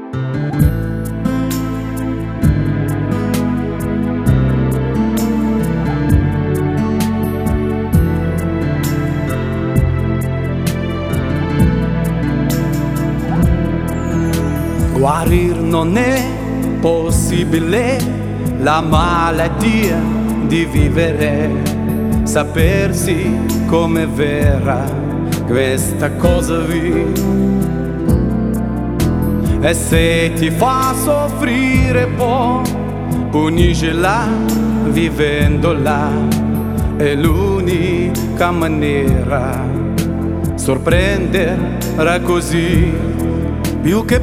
Guarir non è possibile, la malattia di vivere, sapersi come vera questa cosa qui. E se ti fa soffrire può, puniscila vivendola, è l'unica maniera, sorprenderà così. Più che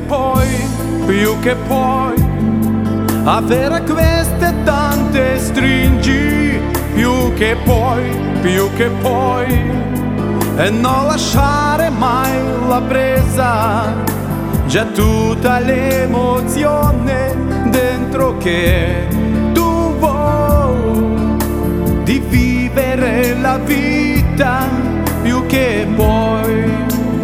puoi avere queste tante stringi, più che puoi e non lasciare mai la presa, già tutta l'emozione dentro che tu vuoi, di vivere la vita più che puoi.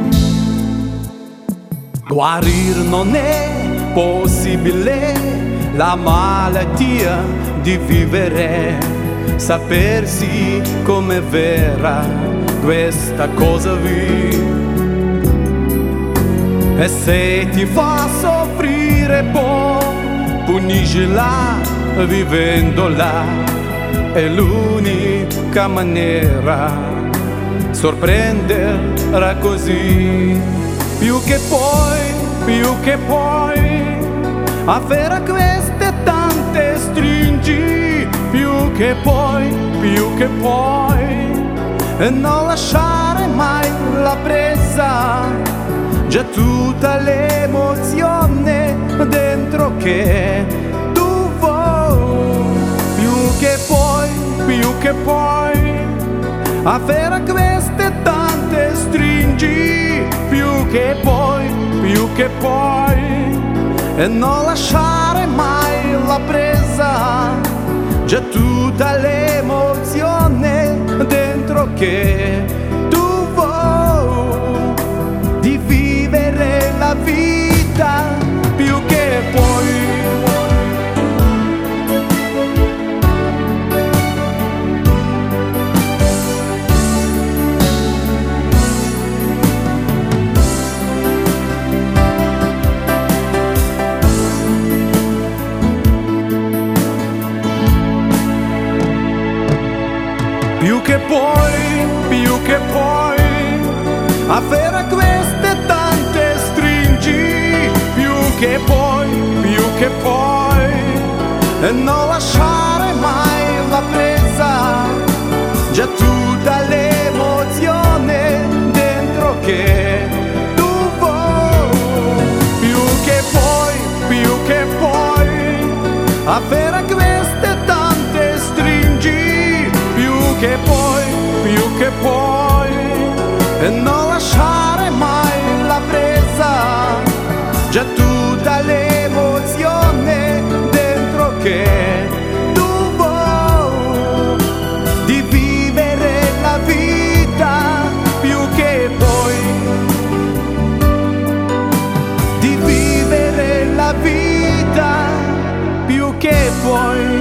Guarir non è possibile, la malattia di vivere, sapersi come vera questa cosa qui. E se ti fa soffrire può, puniscila vivendola, è l'unica maniera, sorprenderà così. Più che puoi avere queste tante stringi, più che puoi e non lasciare mai la presa, già tutta l'emozione dentro che tu vuoi. Più che puoi avere queste tante stringi, più che puoi e non lasciare mai la presa, già tutta l'emozione dentro che tu vuoi, di vivere la vita più che puoi. Più che puoi avere queste tante stringi, più che puoi e non lasciare mai la presa, già tutta l'emozione dentro che tu vuoi. Più che puoi avere queste tante stringi, più che puoi e non lasciare mai la presa, già tutta l'emozione dentro che tu vuoi, di vivere la vita più che puoi, di vivere la vita più che puoi.